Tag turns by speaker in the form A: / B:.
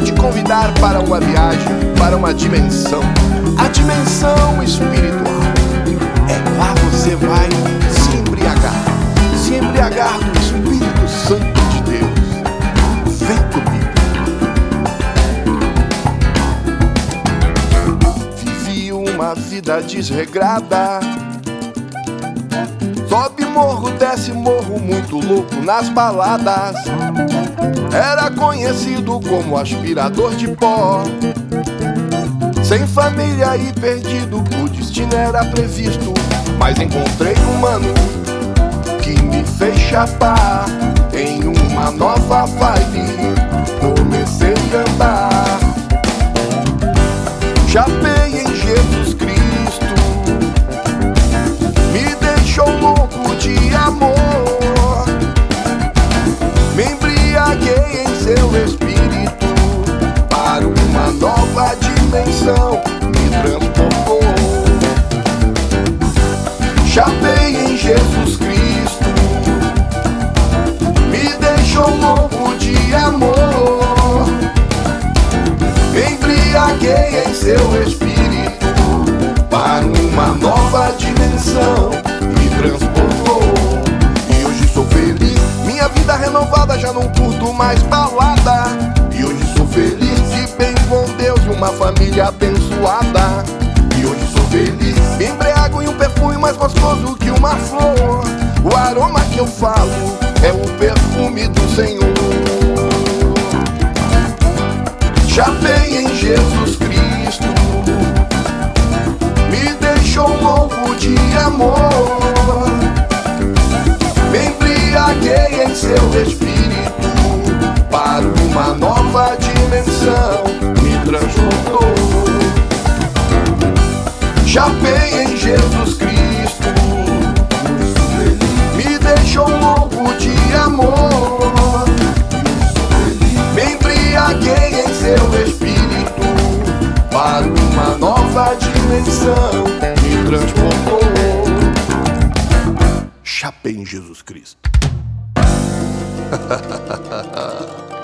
A: quero te convidar para uma viagem, para uma dimensão, a dimensão espiritual. É lá você vai se embriagar do Espírito Santo de Deus. Vem comigo. Vivi uma vida desregrada, sobe morro, desce morro, muito louco nas baladas. Era conhecido como aspirador de pó, sem família e perdido, o destino era previsto. Mas encontrei um mano que me fez chapar em uma nova vibe. Comecei a andar, chapei em Jesus Cristo, me deixou louco de amor. Me embriaguei em seu espírito para uma nova dimensão, me transportou. Chapei em Jesus Cristo, me deixou louco de amor. Me embriaguei em seu espírito para uma nova dimensão, me transportou. E hoje sou feliz, minha vida renovada, já não curto mais balada. E hoje sou feliz, de bem com Deus e uma família abençoada. E hoje sou feliz, me embriago em um perfume mais gostoso que uma flor. O aroma que eu falo é o perfume do Senhor. Chapei em Jesus Cristo, me deixou louco de amor. Me embriaguei em seu espírito para uma nova dimensão, me transportou. Chapei em Jesus Cristo, me deixou louco de amor. Me embriaguei em seu espírito para uma nova dimensão, me transportou. Chapei em Jesus Cristo.